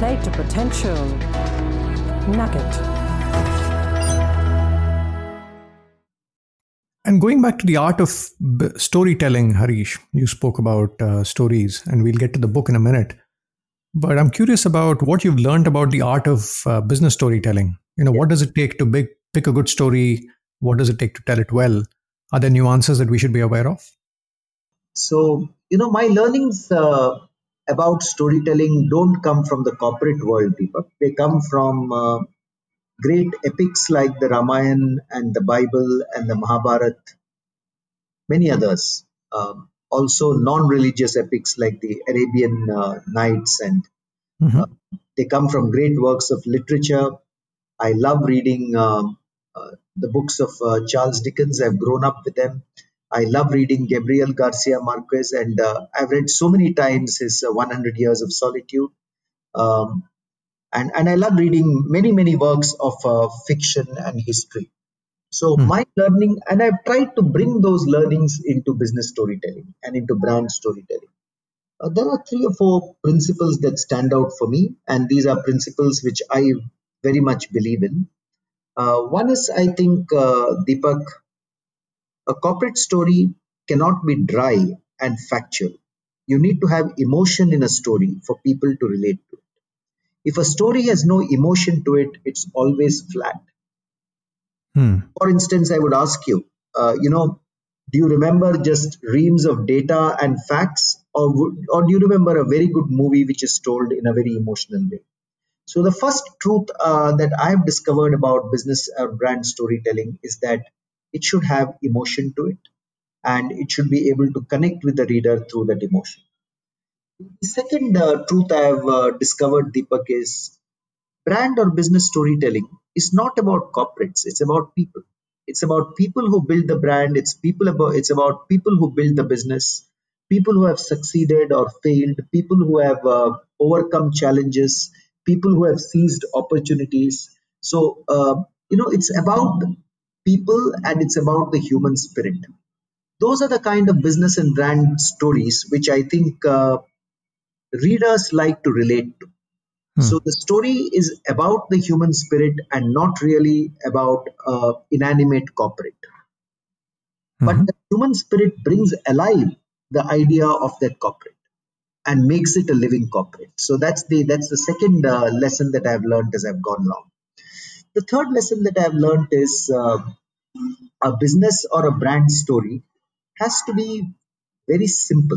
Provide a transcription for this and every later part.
Play to Potential Nugget. And going back to the art of storytelling, Harish, you spoke about stories, and we'll get to the book in a minute. But I'm curious about what you've learned about the art of business storytelling. What does it take to pick a good story? What does it take to tell it well? Are there nuances that we should be aware of? So, my learnings about storytelling don't come from the corporate world, Deepak. They come from great epics like the Ramayana and the Bible and the Mahabharata, many others. Also, non-religious epics like the Arabian Nights, and they come from great works of literature. I love reading the books of Charles Dickens. I've grown up with them. I love reading Gabriel Garcia Marquez, and I've read so many times his 100 Years of Solitude. Um, and I love reading many works of fiction and history. So my learning, and I've tried to bring those learnings into business storytelling and into brand storytelling. There are 3 or 4 principles that stand out for me, and these are principles which I very much believe in. One is, I think, Deepak, a corporate story cannot be dry and factual. You need to have emotion in a story for people to relate to it. If a story has no emotion to it, it's always flat. For instance, I would ask you, do you remember just reams of data and facts, or do you remember a very good movie which is told in a very emotional way? So the first truth that I've discovered about business brand storytelling is that it should have emotion to it, and it should be able to connect with the reader through that emotion. The second truth I've discovered, Deepak, is brand or business storytelling is not about corporates. It's about people. It's about people who build the brand. It's about people who build the business, people who have succeeded or failed, people who have overcome challenges, people who have seized opportunities. So it's about people, and it's about the human spirit. Those are the kind of business and brand stories which I think readers like to relate to. So the story is about the human spirit and not really about inanimate corporate. But the human spirit brings alive the idea of that corporate and makes it a living corporate. So that's the second lesson that I've learned as I've gone along. The third lesson that I've learned is a business or a brand story has to be very simple.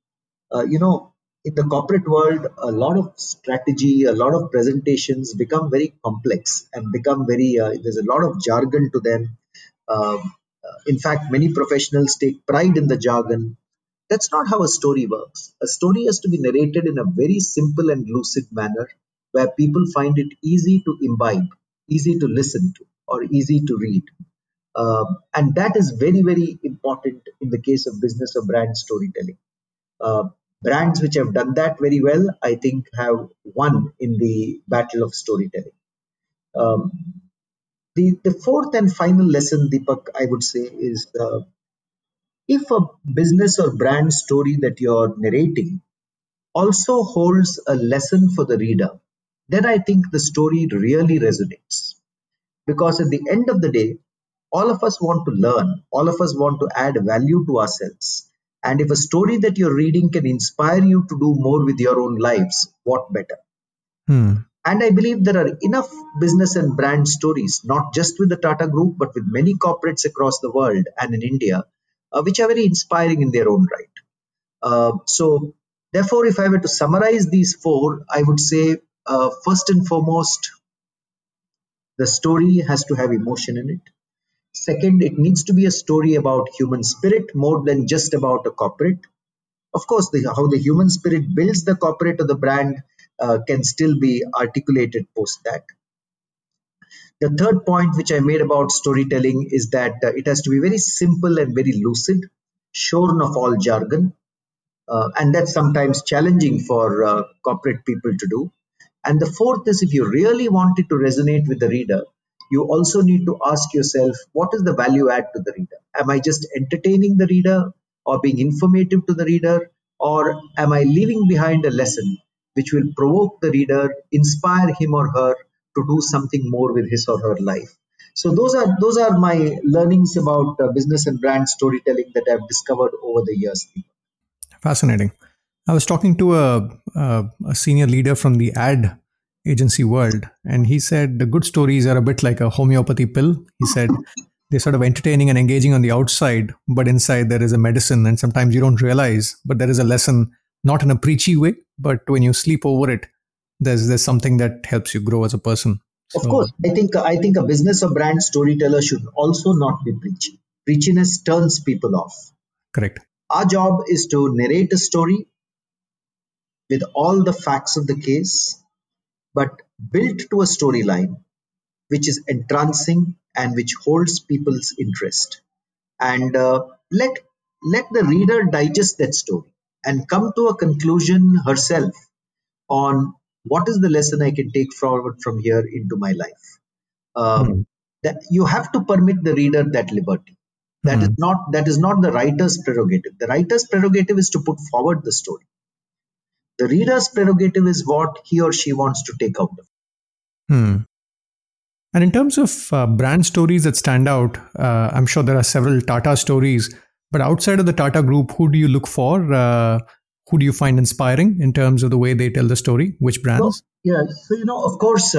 In the corporate world, a lot of strategy, a lot of presentations become very complex and become there's a lot of jargon to them. In fact, many professionals take pride in the jargon. That's not how a story works. A story has to be narrated in a very simple and lucid manner where people find it easy to imbibe, easy to listen to, or easy to read. And that is very important in the case of business or brand storytelling. Uh, Brands which have done that very well, I think, have won in the battle of storytelling. Um, the fourth and final lesson, Deepak, I would say, is if a business or brand story that you're narrating also holds a lesson for the reader, then I think the story really resonates. Because at the end of the day, all of us want to learn, all of us want to add value to ourselves. And if a story that you're reading can inspire you to do more with your own lives, what better? And I believe there are enough business and brand stories, not just with the Tata Group, but with many corporates across the world and in India, which are very inspiring in their own right. So, therefore, if I were to summarize these 4, I would say first and foremost, the story has to have emotion in it. Second, it needs to be a story about human spirit more than just about a corporate. Of course, how the human spirit builds the corporate or the brand can still be articulated post that. The third point which I made about storytelling is that it has to be very simple and very lucid, shorn of all jargon. And that's sometimes challenging for corporate people to do. And the fourth is, if you really want it to resonate with the reader, you also need to ask yourself, what is the value add to the reader? Am I just entertaining the reader or being informative to the reader? Or am I leaving behind a lesson which will provoke the reader, inspire him or her to do something more with his or her life. So those are my learnings about business and brand storytelling that I've discovered over the years. Fascinating. I was talking to a senior leader from the ad agency world, and he said the good stories are a bit like a homeopathy pill. He said they're sort of entertaining and engaging on the outside, but inside there is a medicine, and sometimes you don't realize, but there is a lesson, not in a preachy way, but when you sleep over it, there's something that helps you grow as a person. Of course, I think a business or brand storyteller should also not be preachy. Preachiness turns people off. Correct. Our job is to narrate a story with all the facts of the case, but built to a storyline which is entrancing and which holds people's interest. And let the reader digest that story and come to a conclusion herself on what is the lesson I can take forward from here into my life. That you have to permit the reader that liberty. That is not the writer's prerogative. The writer's prerogative is to put forward the story. The reader's prerogative is what he or she wants to take out of it. And in terms of brand stories that stand out, I'm sure there are several Tata stories, but outside of the Tata group, who do you look for? Who do you find inspiring in terms of the way they tell the story? Which brands? So of course,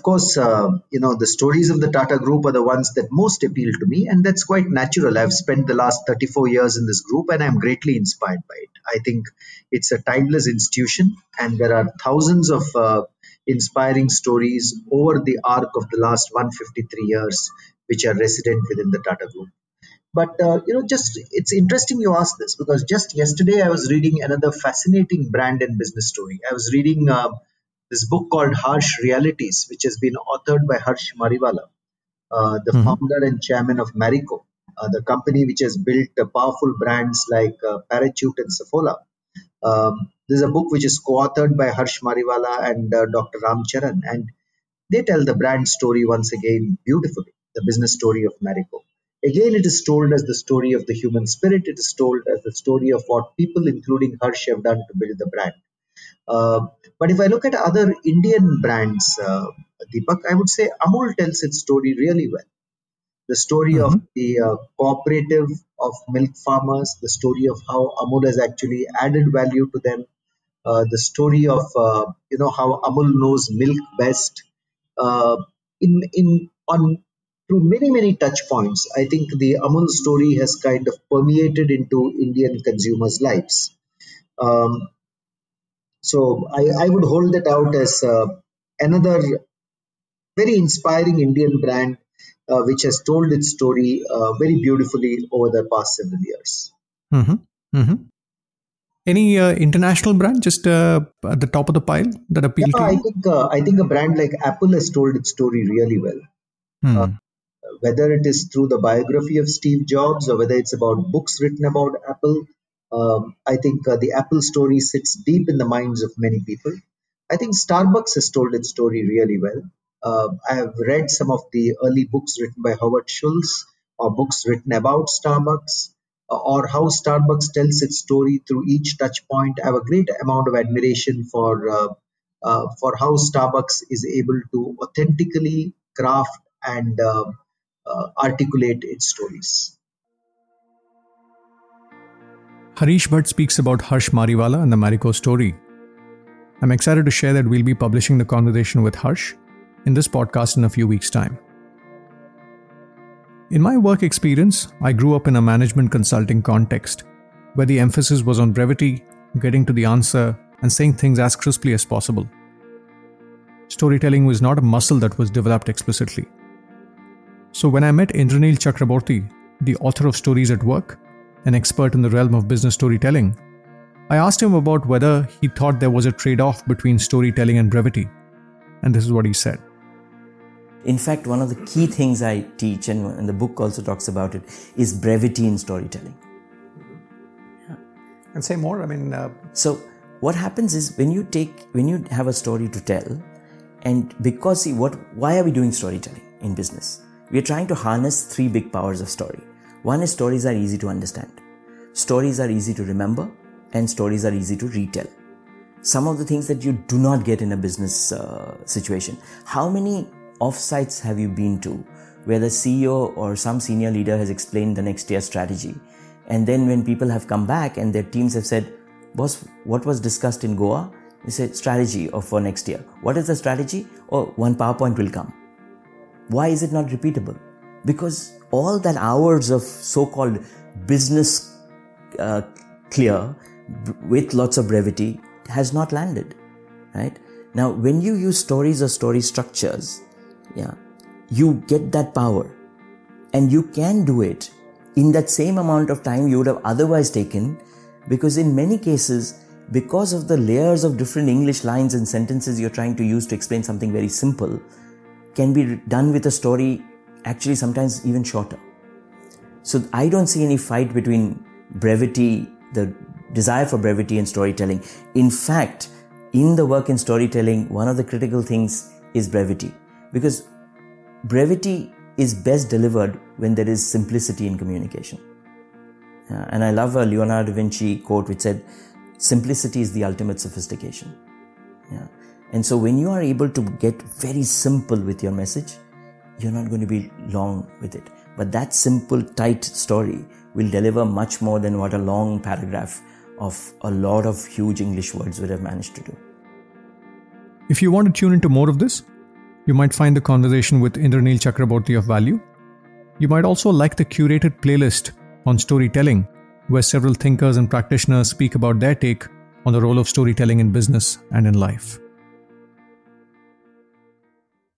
the stories of the Tata Group are the ones that most appeal to me, and that's quite natural. I've spent the last 34 years in this group, and I'm greatly inspired by it. I think it's a timeless institution, and there are thousands of inspiring stories over the arc of the last 153 years, which are resident within the Tata Group. But it's interesting you ask this, because just yesterday I was reading another fascinating brand and business story. I was reading this book called Harsh Realities, which has been authored by Harsh Mariwala, the founder and chairman of Marico, the company which has built powerful brands like Parachute and Saffola. This is a book which is co-authored by Harsh Mariwala and Dr. Ram Charan, and they tell the brand story once again beautifully, the business story of Marico. Again, it is told as the story of the human spirit. It is told as the story of what people, including Harsh, have done to build the brand. But if I look at other Indian brands, Deepak, I would say Amul tells its story really well. The story of the cooperative of milk farmers, the story of how Amul has actually added value to them, the story of how Amul knows milk best. Through many touch points, I think the Amul story has kind of permeated into Indian consumers' lives. So I would hold that out as another very inspiring Indian brand which has told its story very beautifully over the past several years. Any international brand just at the top of the pile that appeal to you? I think a brand like Apple has told its story really well. Whether it is through the biography of Steve Jobs or whether it's about books written about Apple, I think the Apple story sits deep in the minds of many people. I think Starbucks has told its story really well. I have read some of the early books written by Howard Schultz or books written about Starbucks or how Starbucks tells its story through each touch point. I have a great amount of admiration for how Starbucks is able to authentically craft and articulate its stories. Harish Bhatt speaks about Harsh Mariwala and the Marico story. I'm excited to share that we'll be publishing the conversation with Harsh in this podcast in a few weeks' time. In my work experience, I grew up in a management consulting context where the emphasis was on brevity, getting to the answer, and saying things as crisply as possible. Storytelling was not a muscle that was developed explicitly. So when I met Indranil Chakraborty, the author of Stories at Work, an expert in the realm of business storytelling, I asked him about whether he thought there was a trade-off between storytelling and brevity. And this is what he said. In fact, one of the key things I teach, and the book also talks about it, is brevity in storytelling. Yeah. And say more, So what happens is when you have a story to tell, and because why are we doing storytelling in business? We are trying to harness three big powers of story. One is stories are easy to understand. Stories are easy to remember, and stories are easy to retell. some of the things that you do not get in a business situation. How many offsites have you been to where the CEO or some senior leader has explained the next year's strategy, and then when people have come back and their teams have said, boss, what was discussed in Goa? They said strategy for next year. What is the strategy? Oh, one PowerPoint will come. Why is it not repeatable? Because all that hours of so-called business clear with lots of brevity has not landed, right? Now, when you use stories or story structures, you get that power, and you can do it in that same amount of time you would have otherwise taken, because in many cases, because of the layers of different English lines and sentences you're trying to use to explain something very simple, can be done with a story actually sometimes even shorter. So I don't see any fight between brevity, the desire for brevity and storytelling. In fact, in the work in storytelling, one of the critical things is brevity, because brevity is best delivered when there is simplicity in communication. And I love a Leonardo da Vinci quote which said, simplicity is the ultimate sophistication. And so when you are able to get very simple with your message, you're not going to be long with it. But that simple, tight story will deliver much more than what a long paragraph of a lot of huge English words would have managed to do. If you want to tune into more of this, you might find the conversation with Indraneel Chakraborty of Value. You might also like the curated playlist on storytelling, where several thinkers and practitioners speak about their take on the role of storytelling in business and in life.